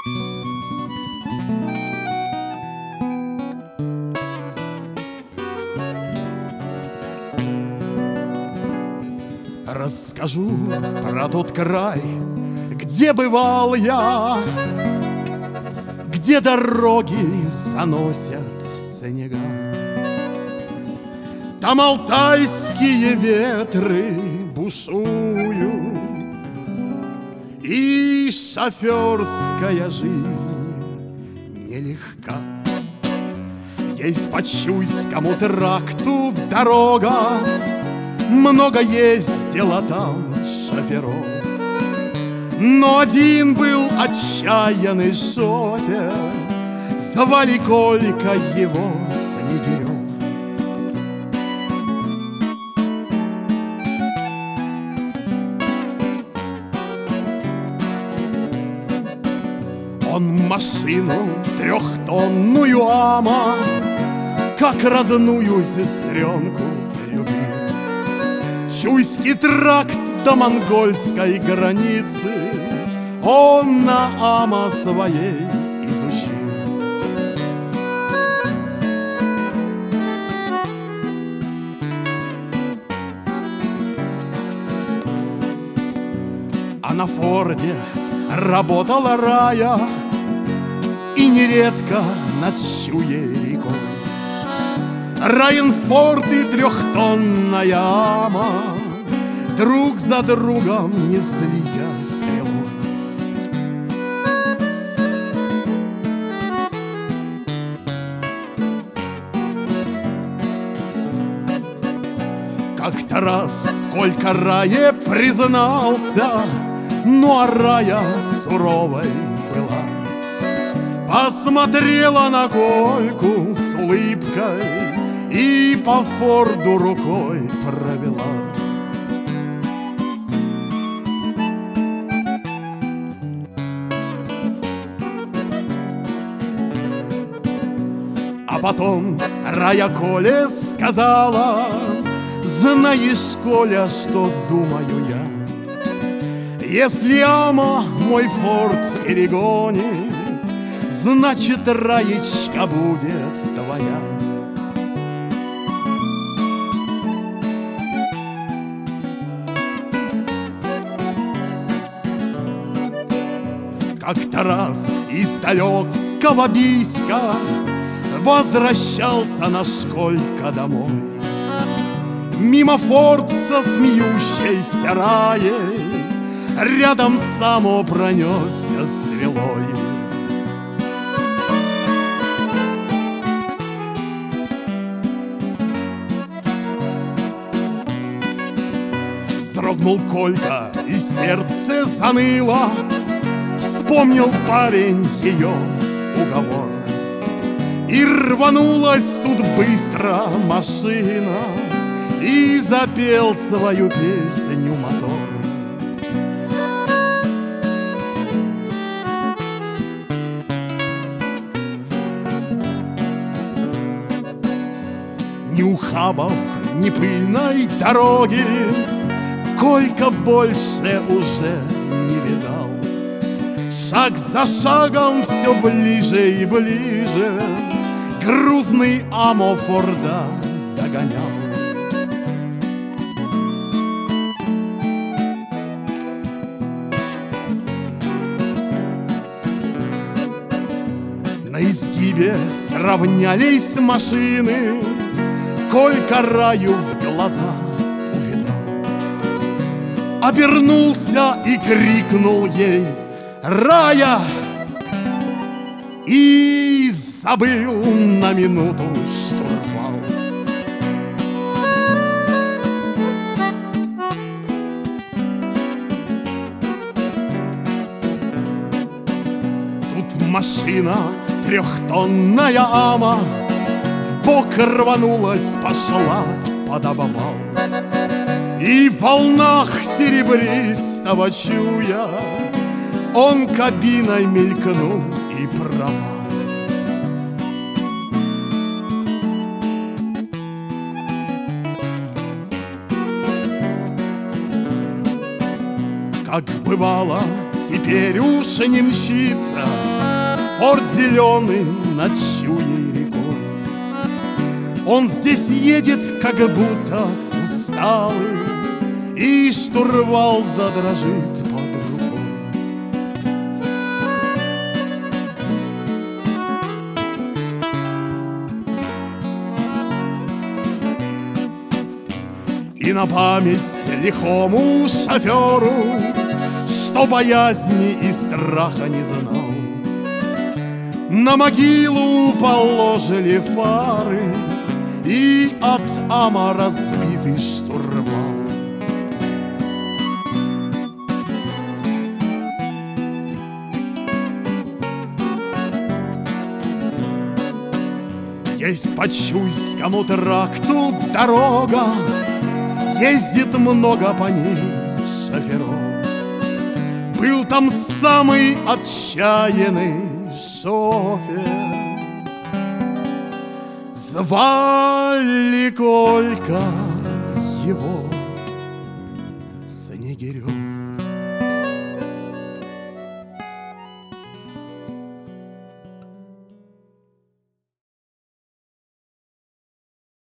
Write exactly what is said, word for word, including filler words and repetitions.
Расскажу про тот край, где бывал я, где дороги заносят снега. Там алтайские ветры бушуют, и шоферская жизнь нелегка. Есть по Чуйскому тракту дорога, много ездила там шоферов, но один был отчаянный шофер, звали Колька его Снегирев. Он машину трехтонную ама, как родную сестренку любил. Чуйский тракт до монгольской границы он на ама своей изучил. А на Форде работала Рая, и нередко над Чуей рекой. Раин Форд и трехтонная ама друг за другом неслись стрелой. Как-то раз Колька Рае признался, ну а Рая суровой была. Посмотрела на Кольку с улыбкой и по Форду рукой провела. А потом Рая Коле сказала: знаешь, Коля, что думаю я? Если ама мой Форд перегонит, значит, Раечка будет твоя. Как-то раз из далекого Бийска возвращался наш Колька домой. Мимо Форд со смеющейся Раей рядом само пронесся стрелой. Вздрогнул Колька, и сердце заныло. Вспомнил парень ее уговор, и рванулась тут быстро машина, и запел свою песню мотор. Ни ухабов, ни пыльной дороги Колька больше уже не видал. Шаг за шагом все ближе и ближе грузный ама Форда догонял. На изгибе сравнялись машины, Колька Раю в глаза увидал. Обернулся и крикнул ей: Рая! И забыл на минуту штурвал. Тут машина трехтонная ама в бок рванулась, пошла под обвал. И в волнах серебристого Чуя он кабиной мелькнул и пропал. Как бывало, теперь уж не мчится форт зеленый над Чуей рекой. Он здесь едет, как будто усталый, и штурвал задрожит под рукой. И на память лихому шоферу, что боязни и страха не знал, на могилу положили фары и от ама разбитый штурвал. Есть по Чуйскому тракту дорога, ездит много по ней шоферов. Был там самый отчаянный шофер, звали Колька его Снегирев.